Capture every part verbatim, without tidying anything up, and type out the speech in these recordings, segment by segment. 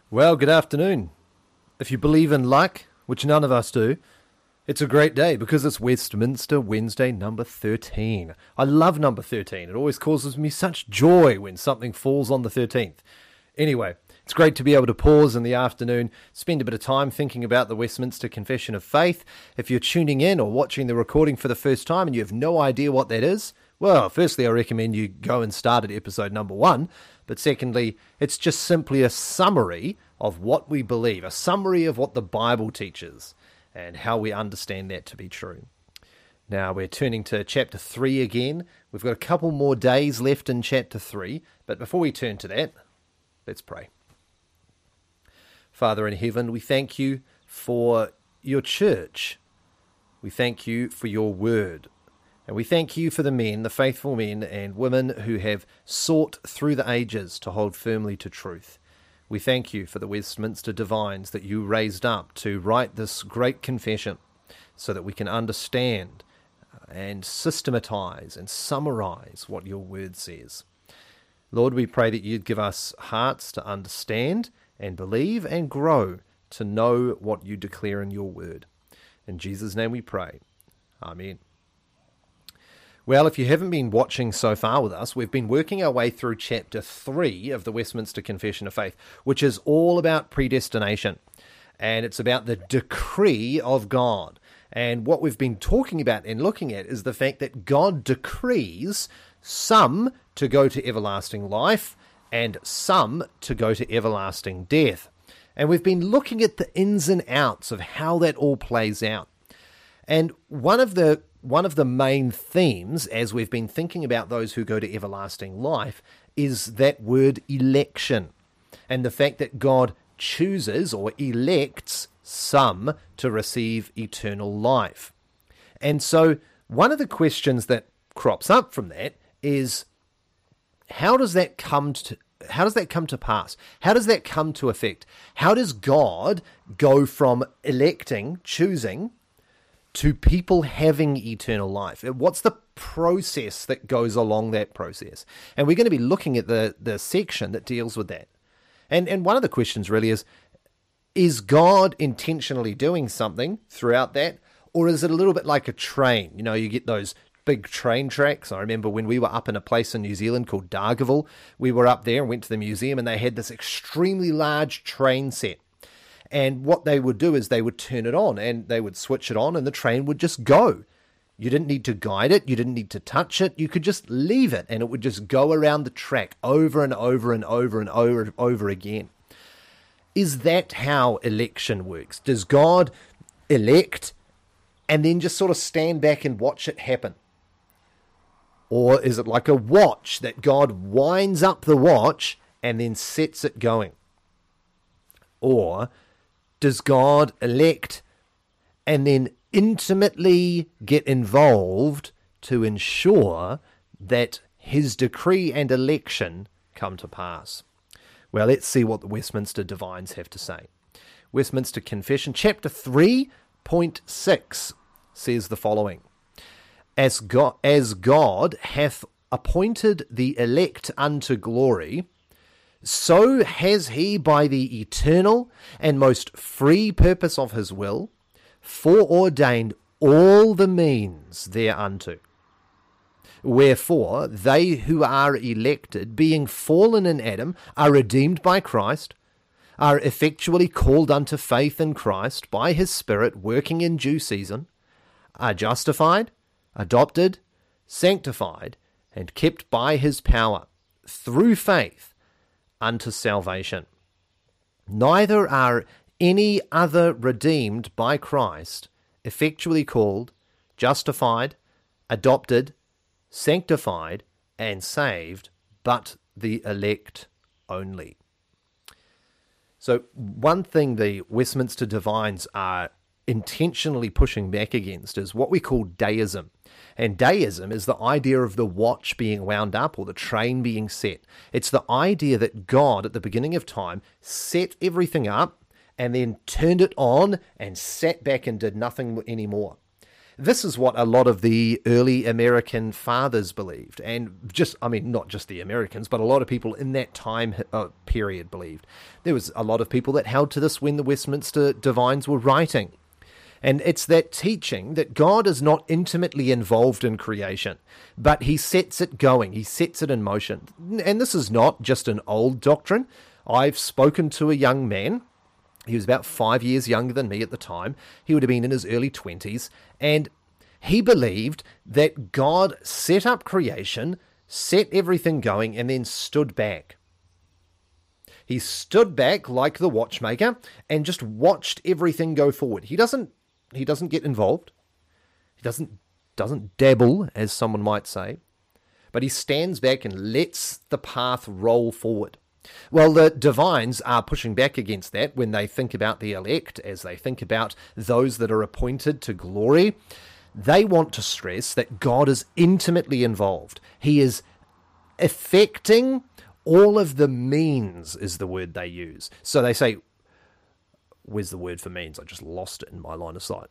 Well, good afternoon. If you believe in luck, which none of us do, it's a great day because it's Westminster Wednesday number thirteen. I love number thirteen. It always causes me such joy when something falls on the thirteenth. Anyway, it's great to be able to pause in the afternoon, spend a bit of time thinking about the Westminster Confession of Faith. If you're tuning in or watching the recording for the first time and you have no idea what that is, well, firstly, I recommend you go and start at episode number one. But secondly, it's just simply a summary of what we believe, a summary of what the Bible teaches and how we understand that to be true. Now, we're turning to chapter three again. We've got a couple more days left in chapter three, but before we turn to that, let's pray. Father in heaven, we thank you for your church. We thank you for your word. And we thank you for the men, the faithful men and women who have sought through the ages to hold firmly to truth. We thank you for the Westminster divines that you raised up to write this great confession so that we can understand and systematize and summarize what your word says. Lord, we pray that you'd give us hearts to understand and believe and grow to know what you declare in your word. In Jesus' name we pray. Amen. Well, if you haven't been watching so far with us, we've been working our way through chapter three of the Westminster Confession of Faith, which is all about predestination. And it's about the decree of God. And what we've been talking about and looking at is the fact that God decrees some to go to everlasting life and some to go to everlasting death. And we've been looking at the ins and outs of how that all plays out. And one of the One of the main themes, as we've been thinking about those who go to everlasting life, is that word election, and the fact that God chooses or elects some to receive eternal life. And so one of the questions that crops up from that is, how does that come to how does that come to pass? How does that come to effect? How does God go from electing, choosing, to people having eternal life? What's the process that goes along that process? And we're going to be looking at the, the section that deals with that. And and one of the questions really is, is God intentionally doing something throughout that? Or is it a little bit like a train? You know, you get those big train tracks. I remember when we were up in a place in New Zealand called Dargaville, we were up there and went to the museum and they had this extremely large train set. And what they would do is they would turn it on and they would switch it on and the train would just go. You didn't need to guide it. You didn't need to touch it. You could just leave it and it would just go around the track over and over and over and over and over again. Is that how election works? Does God elect and then just sort of stand back and watch it happen? Or is it like a watch that God winds up the watch and then sets it going? Or does God elect and then intimately get involved to ensure that his decree and election come to pass? Well, let's see what the Westminster divines have to say. Westminster Confession, chapter three point six says the following. As God, as God hath appointed the elect unto glory, so has he, by the eternal and most free purpose of his will, foreordained all the means thereunto. Wherefore, they who are elected, being fallen in Adam, are redeemed by Christ, are effectually called unto faith in Christ by his Spirit working in due season, are justified, adopted, sanctified, and kept by his power, through faith, unto salvation. Neither are any other redeemed by Christ, effectually called, justified, adopted, sanctified, and saved, but the elect only. So one thing the Westminster divines are intentionally pushing back against is what we call deism. And deism is the idea of the watch being wound up or the train being set. It's the idea that God, at the beginning of time, set everything up and then turned it on and sat back and did nothing anymore. This is what a lot of the early American fathers believed. And just, I mean, not just the Americans, but a lot of people in that time uh, period believed. There was a lot of people that held to this when the Westminster Divines were writing. And it's that teaching that God is not intimately involved in creation, but he sets it going, he sets it in motion. And this is not just an old doctrine. I've spoken to a young man. He was about five years younger than me at the time. He would have been in his early twenties. And he believed that God set up creation, set everything going, and then stood back. He stood back like the watchmaker and just watched everything go forward. He doesn't he doesn't get involved. He doesn't doesn't dabble, as someone might say. But he stands back and lets the path roll forward. Well, the divines are pushing back against that when they think about the elect, as they think about those that are appointed to glory. They want to stress that God is intimately involved. He is affecting all of the means, is the word they use. So they say, where's the word for means? I just lost it in my line of sight.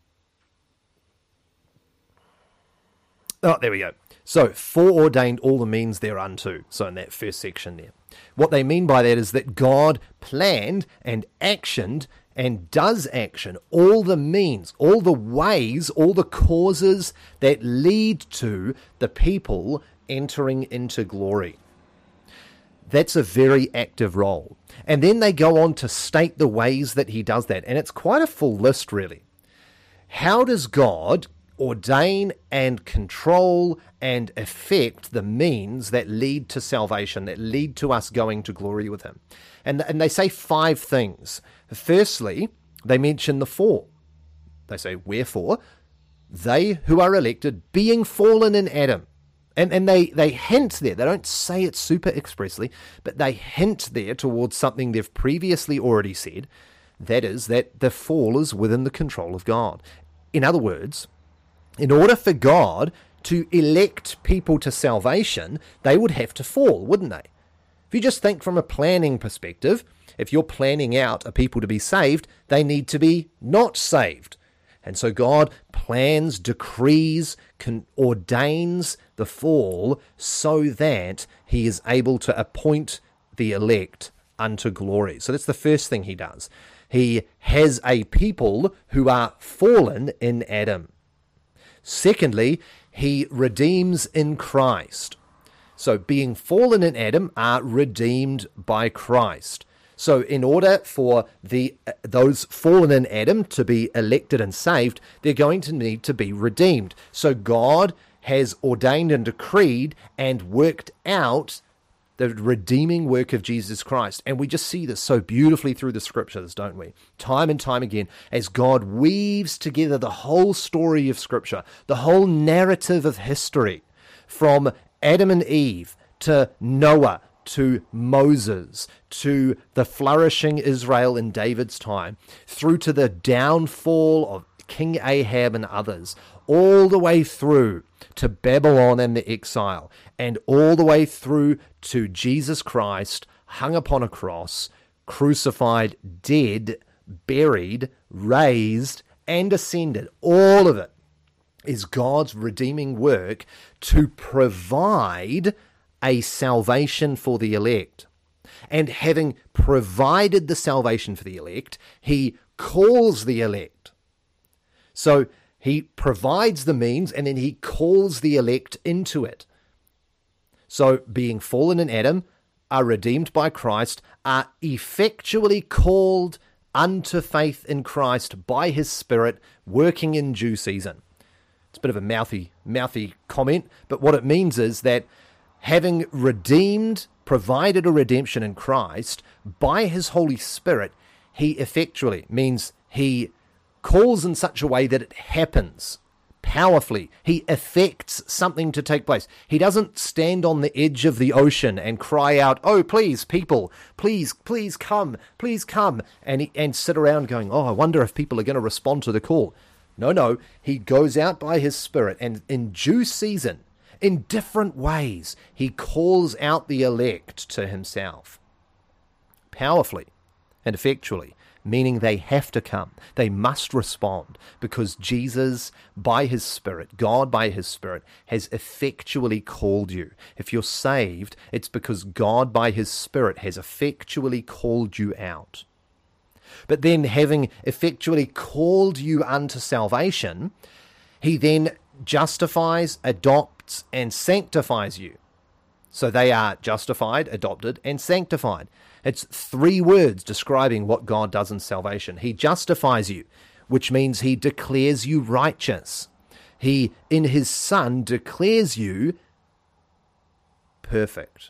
Oh, there we go. So, foreordained all the means thereunto. So in that first section there. What they mean by that is that God planned and actioned and does action all the means, all the ways, all the causes that lead to the people entering into glory. That's a very active role. And then they go on to state the ways that he does that. And it's quite a full list, really. How does God ordain and control and affect the means that lead to salvation, that lead to us going to glory with him? And, and they say five things. Firstly, they mention the four. They say, wherefore, they who are elected, being fallen in Adam. And, and they, they hint there, they don't say it super expressly, but they hint there towards something they've previously already said, that is, that the fall is within the control of God. In other words, in order for God to elect people to salvation, they would have to fall, wouldn't they? If you just think from a planning perspective, if you're planning out a people to be saved, they need to be not saved. And so God plans, decrees, can, ordains the fall so that he is able to appoint the elect unto glory. So that's the first thing he does. He has a people who are fallen in Adam. Secondly, he redeems in Christ. So being fallen in Adam are redeemed by Christ. So in order for the those fallen in Adam to be elected and saved, they're going to need to be redeemed. So God has ordained and decreed and worked out the redeeming work of Jesus Christ. And we just see this so beautifully through the scriptures, don't we? Time and time again, as God weaves together the whole story of scripture, the whole narrative of history, from Adam and Eve to Noah, to Moses, to the flourishing Israel in David's time, through to the downfall of King Ahab and others, all the way through to Babylon and the exile, and all the way through to Jesus Christ, hung upon a cross, crucified, dead, buried, raised, and ascended. All of it is God's redeeming work to provide a salvation for the elect. And having provided the salvation for the elect, he calls the elect. So he provides the means and then he calls the elect into it. So being fallen in Adam, are redeemed by Christ, are effectually called unto faith in Christ by his Spirit, working in due season. It's a bit of a mouthy, mouthy comment, but what it means is that having redeemed, provided a redemption in Christ, by his Holy Spirit, he effectually, means he calls in such a way that it happens powerfully. He effects something to take place. He doesn't stand on the edge of the ocean and cry out, "Oh, please, people, please, please come, please come," and, he, and sit around going, "Oh, I wonder if people are going to respond to the call." No, no, he goes out by his Spirit, and in due season, in different ways, he calls out the elect to himself, powerfully and effectually. meaning they have to come. They must respond because Jesus, by his Spirit, God by his Spirit, has effectually called you. If you're saved, it's because God by his Spirit has effectually called you out. But then, having effectually called you unto salvation, he then justifies, adopts, and sanctifies you. So they are justified, adopted, and sanctified. It's three words describing what God does in salvation. He justifies you, which means he declares you righteous. He, in his Son, declares you perfect.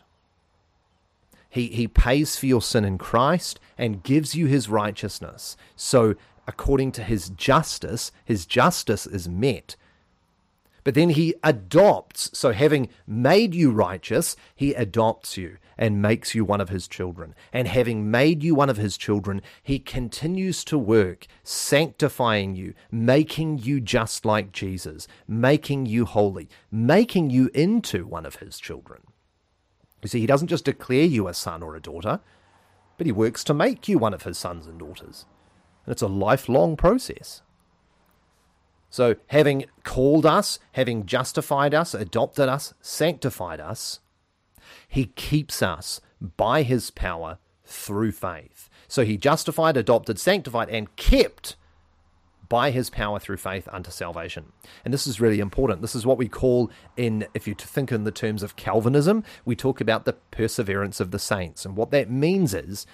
He, he pays for your sin in Christ and gives you his righteousness. So according to his justice, his justice is met. But then he adopts, so having made you righteous, he adopts you and makes you one of his children. And having made you one of his children, he continues to work, sanctifying you, making you just like Jesus, making you holy, making you into one of his children. You see, he doesn't just declare you a son or a daughter, but he works to make you one of his sons and daughters. And it's a lifelong process. So having called us, having justified us, adopted us, sanctified us, he keeps us by his power through faith. So he justified, adopted, sanctified, and kept by his power through faith unto salvation. And this is really important. This is what we call, in, if you think in the terms of Calvinism, we talk about the perseverance of the saints. And what that means is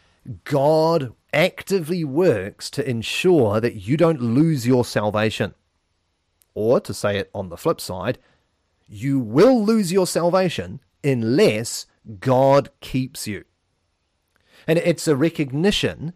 God actively works to ensure that you don't lose your salvation. Or, to say it on the flip side, you will lose your salvation unless God keeps you. And it's a recognition,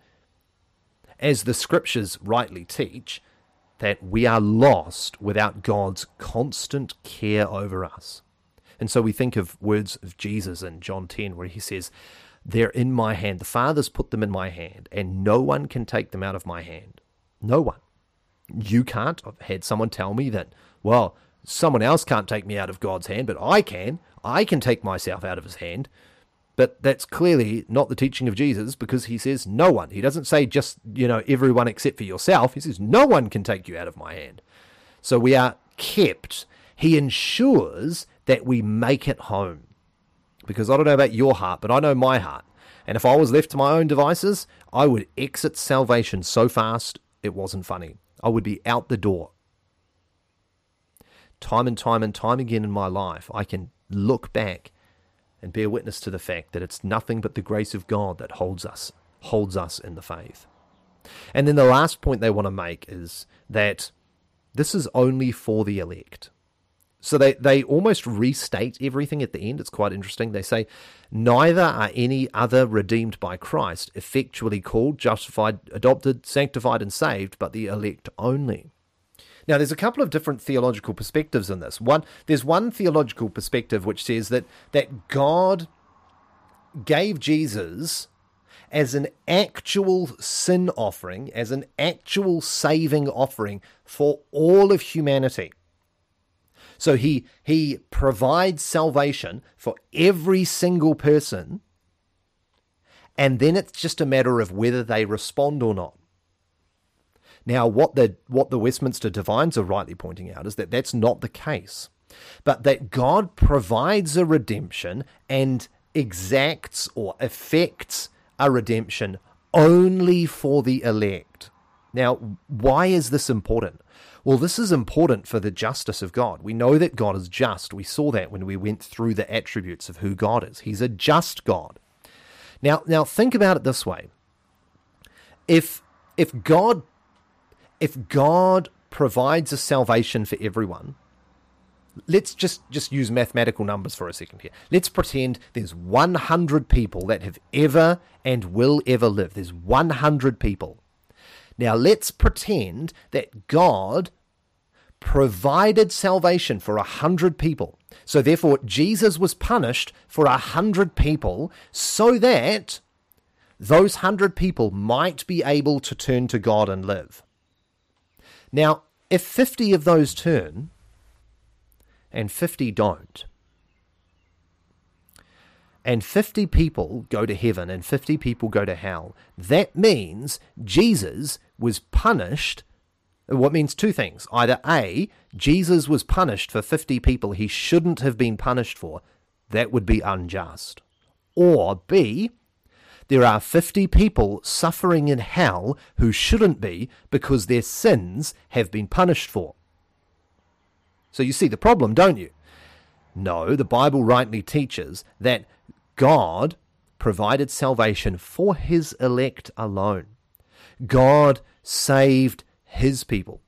as the scriptures rightly teach, that we are lost without God's constant care over us. And so we think of words of Jesus in John ten, where he says, "They're in my hand. The Father's put them in my hand, and no one can take them out of my hand." No one. You can't. I've had someone tell me that, well, someone else can't take me out of God's hand, but I can. I can take myself out of his hand. But that's clearly not the teaching of Jesus, because he says no one. He doesn't say just, you know, everyone except for yourself. He says no one can take you out of my hand. So we are kept. He ensures that we make it home. Because I don't know about your heart, but I know my heart. And if I was left to my own devices, I would exit salvation so fast it wasn't funny. I would be out the door. Time and time and time again in my life, I can look back and bear witness to the fact that it's nothing but the grace of God that holds us, holds us in the faith. And then the last point they want to make is that this is only for the elect. So they, they almost restate everything at the end. It's quite interesting. They say, neither are any other redeemed by Christ, effectually called, justified, adopted, sanctified, and saved, but the elect only. Now, there's a couple of different theological perspectives in this. One, there's one theological perspective which says that, that God gave Jesus as an actual sin offering, as an actual saving offering for all of humanity. So he he provides salvation for every single person, and then it's just a matter of whether they respond or not. Now, what the what the Westminster Divines are rightly pointing out is that that's not the case, but that God provides a redemption and exacts or effects a redemption only for the elect. Now, why is this important? Well, this is important for the justice of God. We know that God is just. We saw that when we went through the attributes of who God is. He's a just God. Now, now think about it this way. If if God if God provides a salvation for everyone, let's just, just use mathematical numbers for a second here. Let's pretend there's one hundred people that have ever and will ever live. There's one hundred people. Now, let's pretend that God provided salvation for a hundred people. So therefore, Jesus was punished for a hundred people so that those hundred people might be able to turn to God and live. Now, if fifty of those turn and fifty don't, and fifty people go to heaven and fifty people go to hell, that means Jesus was punished. What means two things. Either A, Jesus was punished for fifty people he shouldn't have been punished for. That would be unjust. Or B, there are fifty people suffering in hell who shouldn't be because their sins have been punished for. So you see the problem, don't you? No, the Bible rightly teaches that God provided salvation for his elect alone. God saved his people.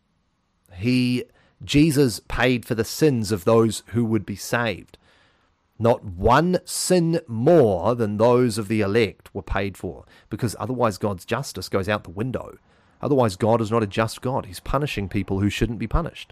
He, Jesus paid for the sins of those who would be saved. Not one sin more than those of the elect were paid for, because otherwise God's justice goes out the window. Otherwise God is not a just God. He's punishing people who shouldn't be punished.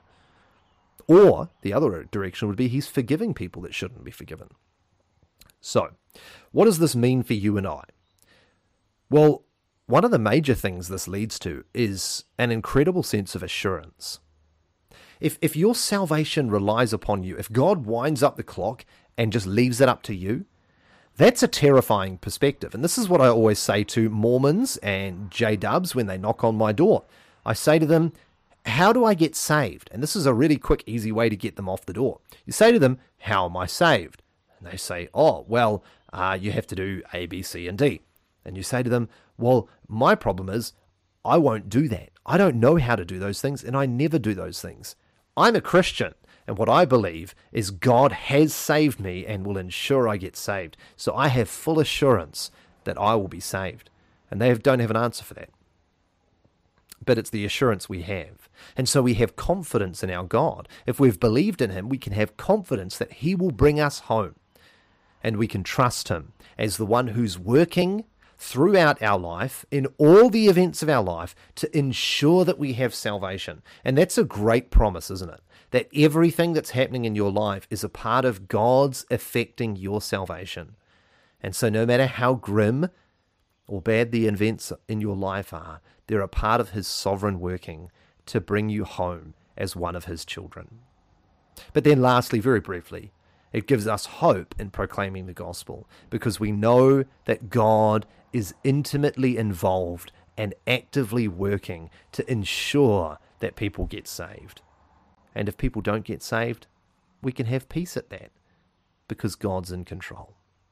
Or the other direction would be he's forgiving people that shouldn't be forgiven. So, what does this mean for you and I? Well, one of the major things this leads to is an incredible sense of assurance. If if your salvation relies upon you, if God winds up the clock and just leaves it up to you, that's a terrifying perspective. And this is what I always say to Mormons and J-dubs when they knock on my door. I say to them, how do I get saved? And this is a really quick, easy way to get them off the door. You say to them, how am I saved? And they say, oh, well, uh, you have to do A, B, C, and D. And you say to them, well, my problem is I won't do that. I don't know how to do those things, and I never do those things. I'm a Christian, and what I believe is God has saved me and will ensure I get saved. So I have full assurance that I will be saved. And they have, don't have an answer for that. But it's the assurance we have. And so we have confidence in our God. If we've believed in him, we can have confidence that he will bring us home. And we can trust him as the one who's working throughout our life, in all the events of our life, to ensure that we have salvation. And that's a great promise, isn't it? That everything that's happening in your life is a part of God's affecting your salvation. And so no matter how grim or bad the events in your life are, they're a part of his sovereign working to bring you home as one of his children. But then lastly, very briefly, it gives us hope in proclaiming the gospel, because we know that God is intimately involved and actively working to ensure that people get saved. And if people don't get saved, we can have peace at that, because God's in control.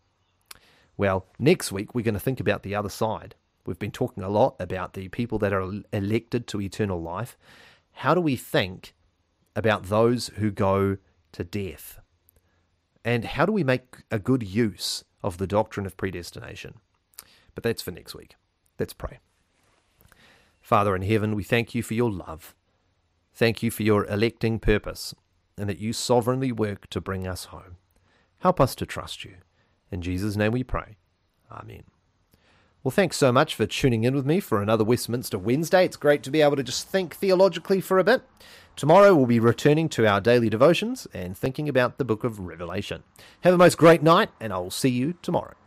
Well, next week we're going to think about the other side. We've been talking a lot about the people that are elected to eternal life. How do we think about those who go to death? And how do we make a good use of the doctrine of predestination? But that's for next week. Let's pray. Father in heaven, we thank you for your love. Thank you for your electing purpose, and that you sovereignly work to bring us home. Help us to trust you. In Jesus' name we pray. Amen. Well, thanks so much for tuning in with me for another Westminster Wednesday. It's great to be able to just think theologically for a bit. Tomorrow we'll be returning to our daily devotions and thinking about the book of Revelation. Have a most great night, and I will see you tomorrow.